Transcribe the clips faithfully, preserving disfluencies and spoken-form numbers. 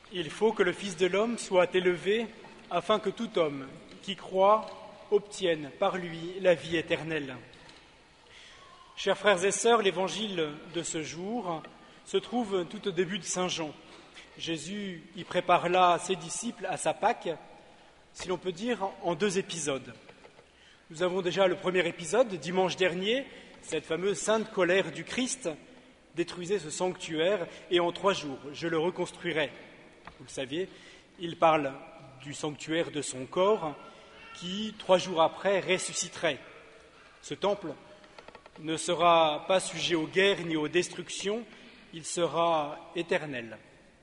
Il faut que le Fils de l'homme soit élevé afin que tout homme qui croit obtienne par lui la vie éternelle. Chers frères et sœurs, l'évangile de ce jour se trouve tout au début de Saint Jean. Jésus y prépare là ses disciples à sa Pâque, si l'on peut dire, en deux épisodes. Nous avons déjà le premier épisode, dimanche dernier, cette fameuse sainte colère du Christ détruisait ce sanctuaire et en trois jours, je le reconstruirai. Vous le saviez, il parle du sanctuaire de son corps qui, trois jours après, ressusciterait. Ce temple ne sera pas sujet aux guerres ni aux destructions, il sera éternel.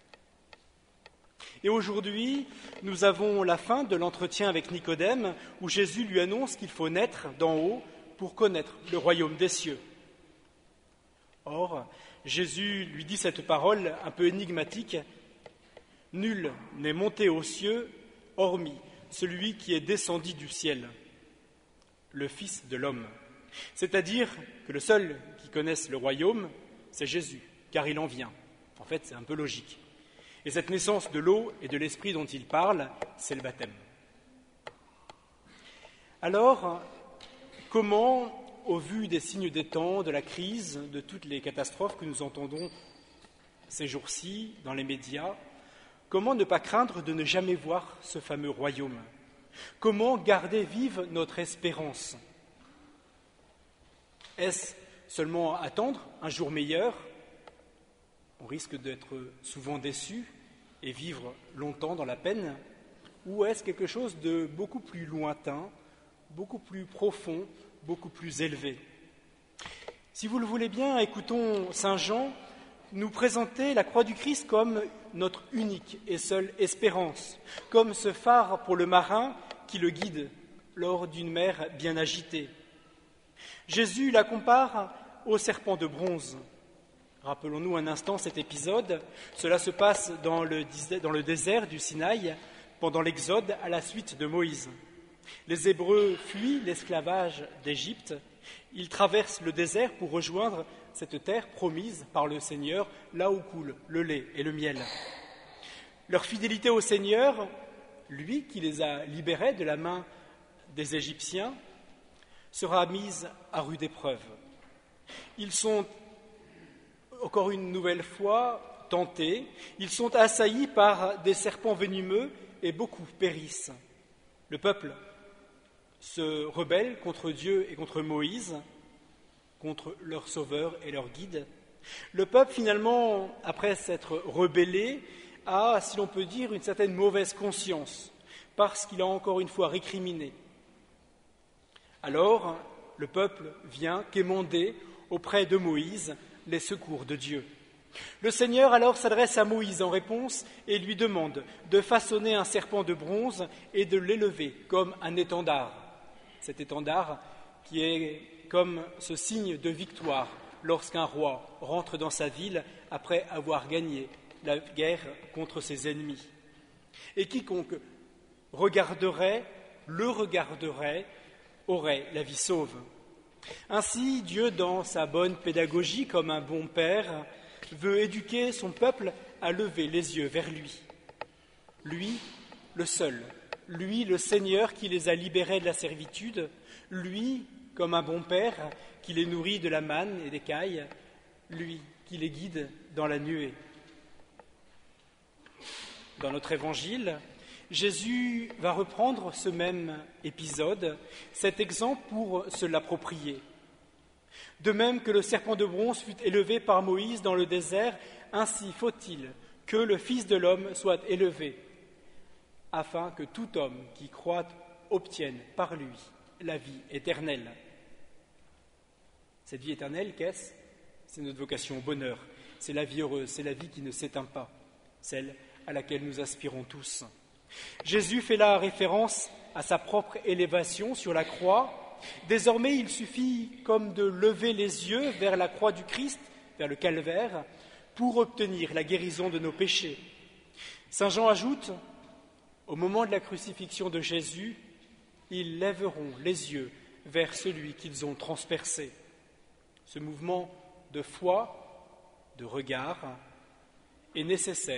Et aujourd'hui, nous avons la fin de l'entretien avec Nicodème, où Jésus lui annonce qu'il faut naître d'en haut pour connaître le royaume des cieux. Or, Jésus lui dit cette parole un peu énigmatique. « Nul n'est monté aux cieux, hormis celui qui est descendu du ciel, le Fils de l'homme. » C'est-à-dire que le seul qui connaisse le royaume, c'est Jésus, car il en vient. En fait, c'est un peu logique. Et cette naissance de l'eau et de l'esprit dont il parle, c'est le baptême. Alors, comment, au vu des signes des temps, de la crise, de toutes les catastrophes que nous entendons ces jours-ci dans les médias, comment ne pas craindre de ne jamais voir ce fameux royaume? Comment garder vive notre espérance? Est-ce seulement attendre un jour meilleur? On risque d'être souvent déçu et vivre longtemps dans la peine. Ou est-ce quelque chose de beaucoup plus lointain, beaucoup plus profond, beaucoup plus élevé? Si vous le voulez bien, écoutons Saint Jean nous présenter la croix du Christ comme notre unique et seule espérance, comme ce phare pour le marin qui le guide lors d'une mer bien agitée. Jésus la compare au serpent de bronze. Rappelons-nous un instant cet épisode. Cela se passe dans le, dans le désert du Sinaï, pendant l'Exode à la suite de Moïse. Les Hébreux fuient l'esclavage d'Égypte. Ils traversent le désert pour rejoindre cette terre promise par le Seigneur, là où coule le lait et le miel. Leur fidélité au Seigneur, lui qui les a libérés de la main des Égyptiens, sera mise à rude épreuve. Ils sont encore une nouvelle fois tentés, ils sont assaillis par des serpents venimeux et beaucoup périssent. Le peuple se rebelle contre Dieu et contre Moïse, contre leur sauveur et leur guide. Le peuple, finalement, après s'être rebellé, a, si l'on peut dire, une certaine mauvaise conscience, parce qu'il a encore une fois récriminé. Alors, le peuple vient quémander auprès de Moïse les secours de Dieu. Le Seigneur alors s'adresse à Moïse en réponse et lui demande de façonner un serpent de bronze et de l'élever comme un étendard. Cet étendard qui est comme ce signe de victoire lorsqu'un roi rentre dans sa ville après avoir gagné la guerre contre ses ennemis. Et quiconque regarderait, le regarderait, aurait la vie sauve. Ainsi, Dieu, dans sa bonne pédagogie, comme un bon père, veut éduquer son peuple à lever les yeux vers lui. Lui, le seul, lui, le Seigneur qui les a libérés de la servitude, lui, comme un bon père, qui les nourrit de la manne et des cailles, lui, qui les guide dans la nuée. Dans notre évangile, Jésus va reprendre ce même épisode, cet exemple pour se l'approprier. De même que le serpent de bronze fut élevé par Moïse dans le désert, ainsi faut-il que le Fils de l'homme soit élevé, afin que tout homme qui croit obtienne par lui la vie éternelle. Cette vie éternelle, qu'est-ce? C'est notre vocation au bonheur, c'est la vie heureuse, c'est la vie qui ne s'éteint pas, celle à laquelle nous aspirons tous. Jésus fait là référence à sa propre élévation sur la croix. Désormais, il suffit comme de lever les yeux vers la croix du Christ, vers le calvaire, pour obtenir la guérison de nos péchés. Saint Jean ajoute, au moment de la crucifixion de Jésus, ils lèveront les yeux vers celui qu'ils ont transpercé. Ce mouvement de foi, de regard, est nécessaire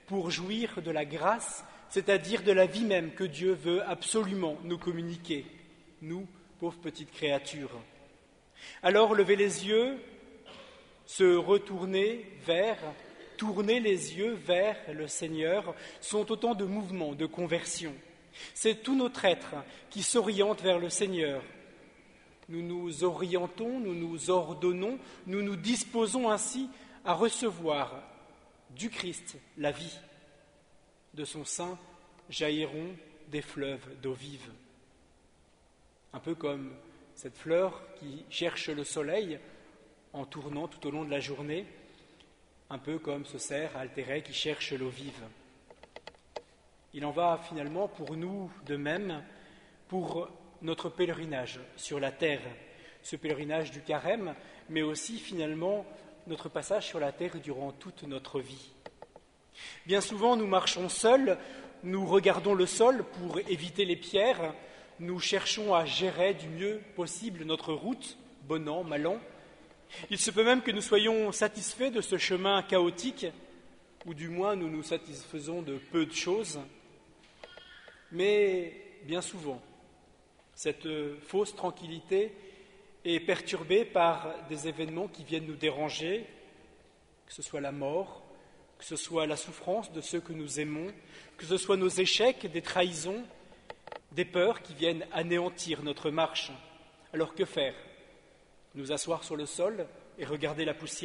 pour jouir de la grâce, c'est-à-dire de la vie même que Dieu veut absolument nous communiquer, nous, pauvres petites créatures. Alors, levez les yeux, se retourner vers, tourner les yeux vers le Seigneur sont autant de mouvements de conversion. C'est tout notre être qui s'oriente vers le Seigneur. Nous nous orientons, nous nous ordonnons, nous nous disposons ainsi à recevoir du Christ la vie. De son sein jailliront des fleuves d'eau vive. Un peu comme cette fleur qui cherche le soleil en tournant tout au long de la journée, un peu comme ce cerf altéré qui cherche l'eau vive. Il en va finalement pour nous de même, pour notre pèlerinage sur la terre, ce pèlerinage du carême, mais aussi finalement notre passage sur la terre durant toute notre vie. Bien souvent, nous marchons seuls, nous regardons le sol pour éviter les pierres, nous cherchons à gérer du mieux possible notre route, bon an, mal an. Il se peut même que nous soyons satisfaits de ce chemin chaotique, ou du moins nous nous satisfaisons de peu de choses. Mais bien souvent, cette fausse tranquillité est perturbée par des événements qui viennent nous déranger, que ce soit la mort, que ce soit la souffrance de ceux que nous aimons, que ce soit nos échecs, des trahisons, des peurs qui viennent anéantir notre marche. Alors que faire ? Nous asseoir sur le sol et regarder la poussière ?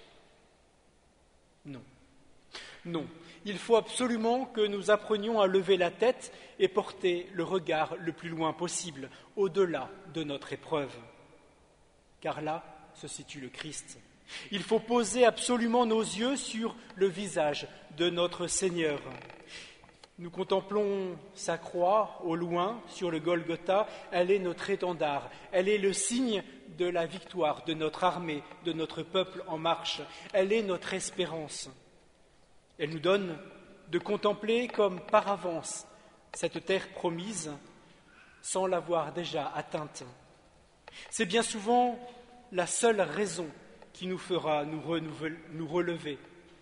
Non. Non. Il faut absolument que nous apprenions à lever la tête et porter le regard le plus loin possible, au-delà de notre épreuve. Car là se situe le Christ. Il faut poser absolument nos yeux sur le visage de notre Seigneur. Nous contemplons sa croix au loin sur le Golgotha. Elle est notre étendard. Elle est le signe de la victoire de notre armée, de notre peuple en marche. Elle est notre espérance. Elle nous donne de contempler comme par avance cette terre promise sans l'avoir déjà atteinte. C'est bien souvent la seule raison qui nous fera nous, renouvel- nous relever.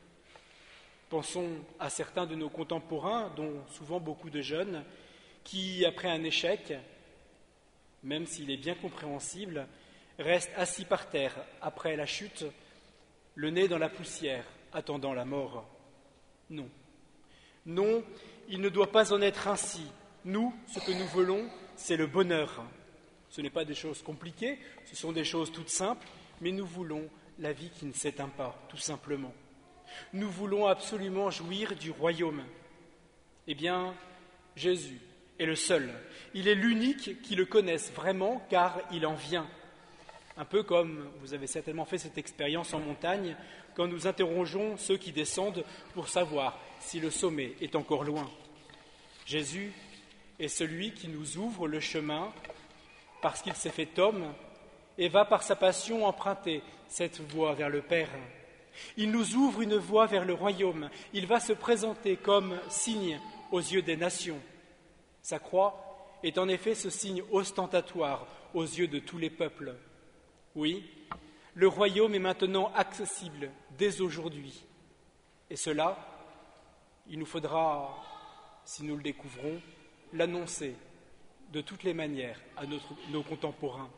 Pensons à certains de nos contemporains, dont souvent beaucoup de jeunes, qui, après un échec, même s'il est bien compréhensible, restent assis par terre après la chute, le nez dans la poussière, attendant la mort. Non. Non, il ne doit pas en être ainsi. Nous, ce que nous voulons, c'est le bonheur. Ce n'est pas des choses compliquées, ce sont des choses toutes simples, mais nous voulons la vie qui ne s'éteint pas, tout simplement. Nous voulons absolument jouir du royaume. Eh bien, Jésus est le seul. Il est l'unique qui le connaisse vraiment, car il en vient. Un peu comme vous avez certainement fait cette expérience en montagne, quand nous interrogeons ceux qui descendent pour savoir si le sommet est encore loin. Jésus est celui qui nous ouvre le chemin parce qu'il s'est fait homme et va par sa passion emprunter cette voie vers le Père. Il nous ouvre une voie vers le royaume. Il va se présenter comme signe aux yeux des nations. Sa croix est en effet ce signe ostentatoire aux yeux de tous les peuples. Oui, le royaume est maintenant accessible dès aujourd'hui. Et cela, il nous faudra, si nous le découvrons, l'annoncer de toutes les manières à notre, nos contemporains.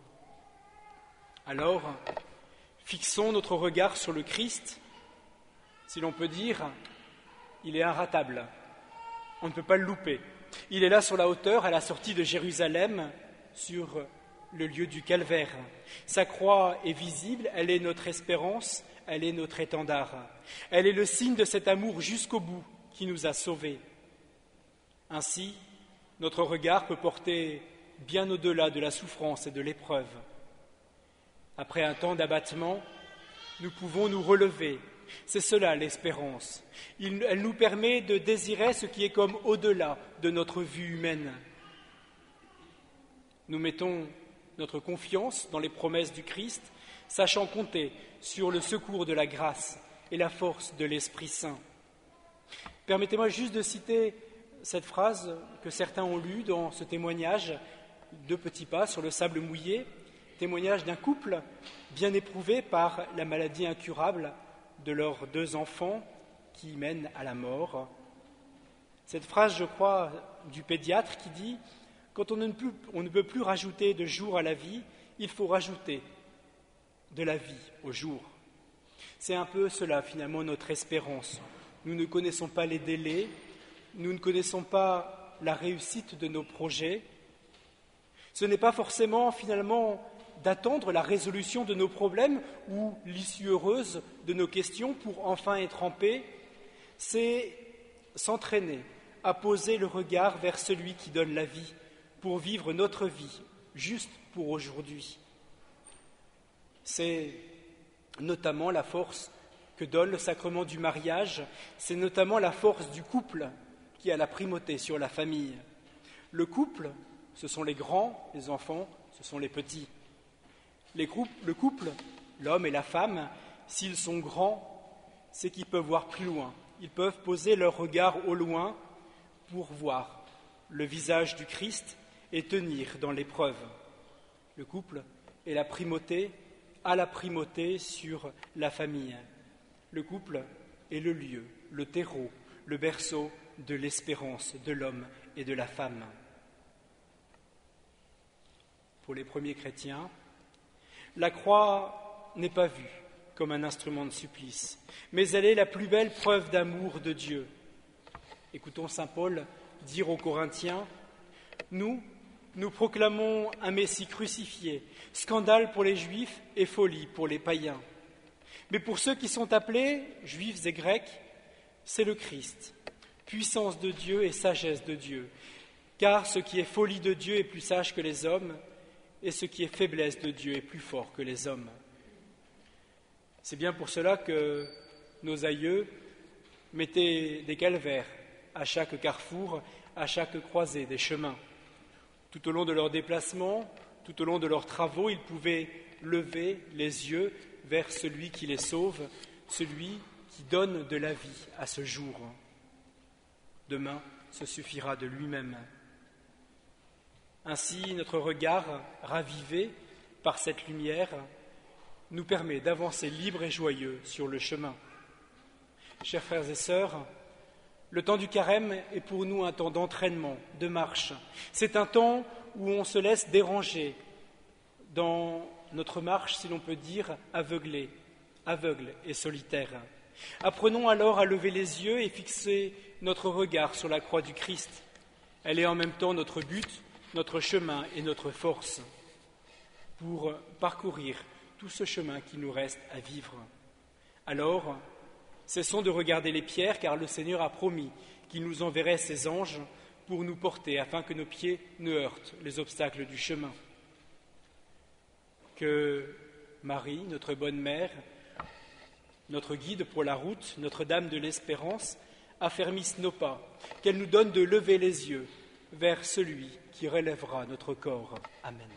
Alors, fixons notre regard sur le Christ. Si l'on peut dire, il est inratable. On ne peut pas le louper. Il est là sur la hauteur, à la sortie de Jérusalem, sur le lieu du calvaire. Sa croix est visible, elle est notre espérance, elle est notre étendard. Elle est le signe de cet amour jusqu'au bout qui nous a sauvés. Ainsi, notre regard peut porter bien au-delà de la souffrance et de l'épreuve. Après un temps d'abattement, nous pouvons nous relever. C'est cela l'espérance. Il, elle nous permet de désirer ce qui est comme au-delà de notre vue humaine. Nous mettons notre confiance dans les promesses du Christ, sachant compter sur le secours de la grâce et la force de l'Esprit Saint. Permettez-moi juste de citer cette phrase que certains ont lue dans ce témoignage, deux petits pas sur le sable mouillé, témoignage d'un couple bien éprouvé par la maladie incurable de leurs deux enfants qui mène à la mort. Cette phrase, je crois, du pédiatre qui dit « Quand on ne, peut, on ne peut plus rajouter de jours à la vie, il faut rajouter de la vie au jour. » C'est un peu cela, finalement, notre espérance. Nous ne connaissons pas les délais, nous ne connaissons pas la réussite de nos projets. Ce n'est pas forcément, finalement, d'attendre la résolution de nos problèmes ou l'issue heureuse de nos questions pour enfin être en paix. C'est s'entraîner à poser le regard vers celui qui donne la vie pour vivre notre vie, juste pour aujourd'hui. C'est notamment la force que donne le sacrement du mariage, c'est notamment la force du couple qui a la primauté sur la famille. Le couple, ce sont les grands, les enfants, ce sont les petits. Les groupes, le couple, l'homme et la femme, s'ils sont grands, c'est qu'ils peuvent voir plus loin. Ils peuvent poser leur regard au loin pour voir le visage du Christ et tenir dans l'épreuve. Le couple est la primauté, a la primauté sur la famille. Le couple est le lieu, le terreau, le berceau de l'espérance de l'homme et de la femme. Pour les premiers chrétiens, la croix n'est pas vue comme un instrument de supplice, mais elle est la plus belle preuve d'amour de Dieu. Écoutons saint Paul dire aux Corinthiens « Nous, nous proclamons un Messie crucifié, scandale pour les Juifs et folie pour les païens. Mais pour ceux qui sont appelés, Juifs et Grecs, c'est le Christ, puissance de Dieu et sagesse de Dieu. Car ce qui est folie de Dieu est plus sage que les hommes, et ce qui est faiblesse de Dieu est plus fort que les hommes. » C'est bien pour cela que nos aïeux mettaient des calvaires à chaque carrefour, à chaque croisée des chemins. Tout au long de leurs déplacements, tout au long de leurs travaux, ils pouvaient lever les yeux vers celui qui les sauve, celui qui donne de la vie à ce jour. Demain, ce suffira de lui-même. Ainsi, notre regard, ravivé par cette lumière, nous permet d'avancer libre et joyeux sur le chemin. Chers frères et sœurs, le temps du carême est pour nous un temps d'entraînement, de marche. C'est un temps où on se laisse déranger dans notre marche, si l'on peut dire, aveuglée, aveugle et solitaire. Apprenons alors à lever les yeux et fixer notre regard sur la croix du Christ. Elle est en même temps notre but, notre chemin et notre force pour parcourir tout ce chemin qui nous reste à vivre. Alors, cessons de regarder les pierres, car le Seigneur a promis qu'il nous enverrait ses anges pour nous porter, afin que nos pieds ne heurtent les obstacles du chemin. Que Marie, notre bonne mère, notre guide pour la route, Notre-Dame de l'Espérance, affermisse nos pas, qu'elle nous donne de lever les yeux vers celui qui relèvera notre corps. Amen.